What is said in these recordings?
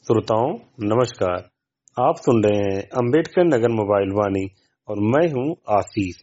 श्रोताओं नमस्कार। आप सुन रहे हैं अंबेडकर नगर मोबाइल वाणी और मैं हूं आशीष।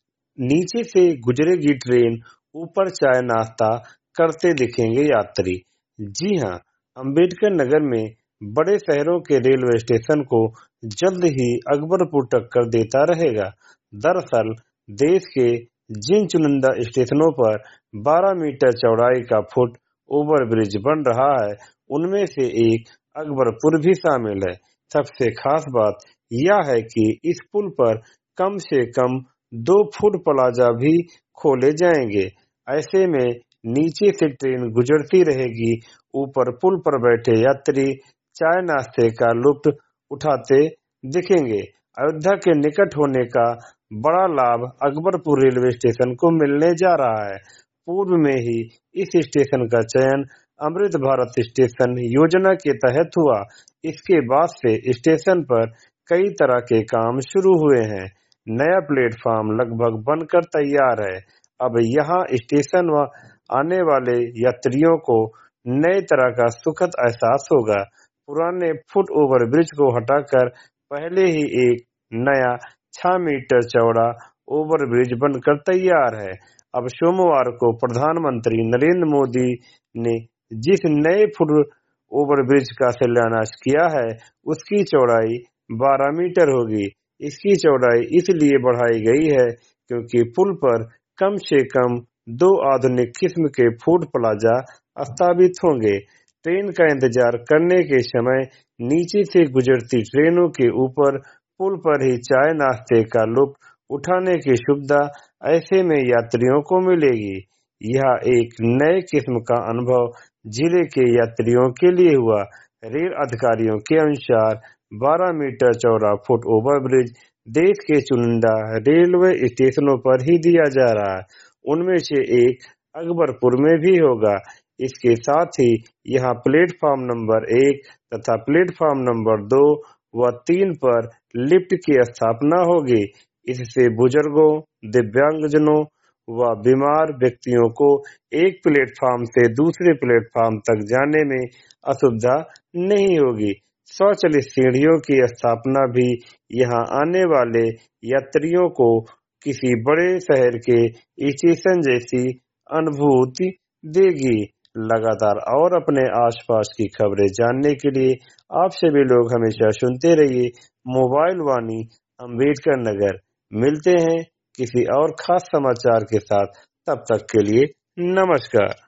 नीचे से गुजरेगी ट्रेन, ऊपर चाय नाश्ता करते दिखेंगे यात्री। जी हां, अंबेडकर नगर में बड़े शहरों के रेलवे स्टेशन को जल्द ही अकबरपुर टक्कर देता रहेगा। दरअसल देश के जिन चुनिंदा स्टेशनों पर 12 मीटर चौड़ाई का फुट ओवर ब्रिज बन रहा है, उनमें से एक अकबरपुर भी शामिल है। सबसे खास बात यह है कि इस पुल पर कम से कम 2 फुट प्लाजा भी खोले जाएंगे। ऐसे में नीचे से ट्रेन गुजरती रहेगी, ऊपर पुल पर बैठे यात्री चाय नाश्ते का लुत्फ उठाते दिखेंगे। अयोध्या के निकट होने का बड़ा लाभ अकबरपुर रेलवे स्टेशन को मिलने जा रहा है। पूर्व में ही इस स्टेशन का चयन अमृत भारत स्टेशन योजना के तहत हुआ। इसके बाद से स्टेशन पर कई तरह के काम शुरू हुए हैं। नया प्लेटफॉर्म लगभग बनकर तैयार है। अब यहाँ स्टेशन आने वाले यात्रियों को नए तरह का सुखद एहसास होगा। पुराने फुट ओवर ब्रिज को हटाकर पहले ही एक नया 6 मीटर चौड़ा ओवर ब्रिज बनकर तैयार है। अब सोमवार को प्रधानमंत्री नरेंद्र मोदी ने जिस नए फुट ओवर ब्रिज का शिलान्यास किया है, उसकी चौड़ाई 12 मीटर होगी। इसकी चौड़ाई इसलिए बढ़ाई गई है क्योंकि पुल पर कम से कम 2 आधुनिक किस्म के फूड प्लाजा स्थापित होंगे। ट्रेन का इंतजार करने के समय नीचे से गुजरती ट्रेनों के ऊपर पुल पर ही चाय नाश्ते का लुत्फ उठाने की सुविधा ऐसे में यात्रियों को मिलेगी। यह एक नए किस्म का अनुभव जिले के यात्रियों के लिए हुआ। रेल अधिकारियों के अनुसार 12 मीटर चौड़ा फुट ओवर ब्रिज देश के चुनिंदा रेलवे स्टेशनों पर ही दिया जा रहा है। उनमें से एक अकबरपुर में भी होगा। इसके साथ ही यहाँ प्लेटफॉर्म नंबर 1 तथा प्लेटफॉर्म नंबर 2 व 3 पर लिफ्ट की स्थापना होगी। इससे बुजुर्गों, दिव्यांगजनों व बीमार व्यक्तियों को एक प्लेटफॉर्म से दूसरे प्लेटफॉर्म तक जाने में असुविधा नहीं होगी। स्वचालित सीढ़ियों की स्थापना भी यहाँ आने वाले यात्रियों को किसी बड़े शहर के स्टेशन जैसी अनुभूति देगी। लगातार और अपने आसपास की खबरें जानने के लिए आप सभी लोग हमेशा सुनते रहिए मोबाइल वाणी अंबेडकर नगर। मिलते हैं किसी और खास समाचार के साथ, तब तक के लिए नमस्कार।